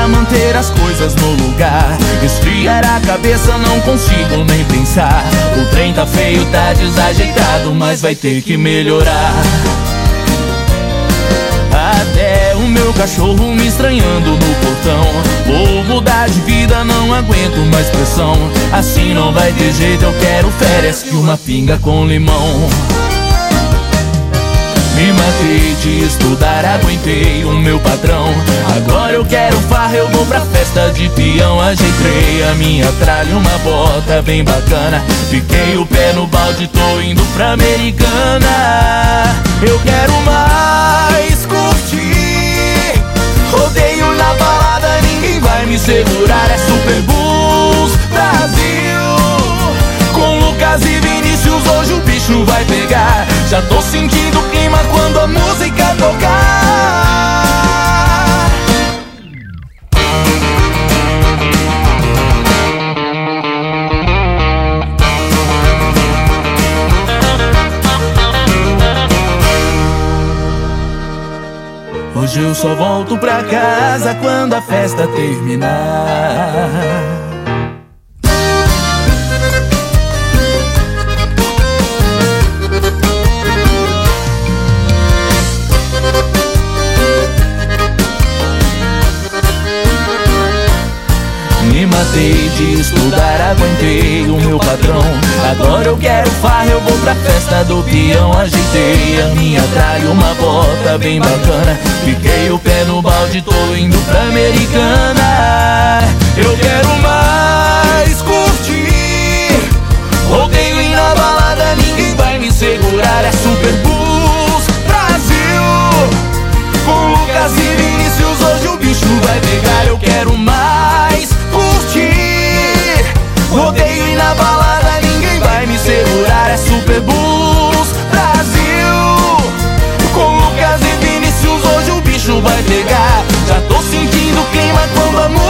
pra manter as coisas no lugar. Esfriar a cabeça, não consigo nem pensar. O trem tá feio, tá desajeitado, mas vai ter que melhorar. Até o meu cachorro me estranhando no portão. Vou mudar de vida, não aguento mais pressão. Assim não vai ter jeito, eu quero férias e uma pinga com limão. Me matei de estudar, aguentei o meu patrão. Agora eu quero farra, eu vou pra festa de peão. Ajeitei a minha tralha, uma bota bem bacana. Fiquei o pé no balde, tô indo pra Americana. Eu quero mais curtir, rodeio na balada, ninguém vai me segurar. É Super Bulls Brasil, com Lucas e Vinícius, hoje o bicho vai pegar. Já tô sentindo o clima quando a música tocar. Hoje eu só volto pra casa quando a festa terminar. Me matei de estudar, aguentei o meu patrão. Agora eu quero farra, eu vou pra festa do peão. Ajeitei a minha tralha, uma bota bem bacana. Fiquei o pé no balde, tô indo pra Americana. Eu quero mais curtir, rodeio e na balada, ninguém vai me segurar. É Super Bulls Brasil, com Lucas e Vinícius, hoje o bicho vai pegar. Eu quero mais curtir, rodeio e na balada, ninguém vai me segurar. É Super Bulls Brasil, com Lucas e Vinícius, hoje o bicho vai pegar. Já tô sentindo o clima quando a música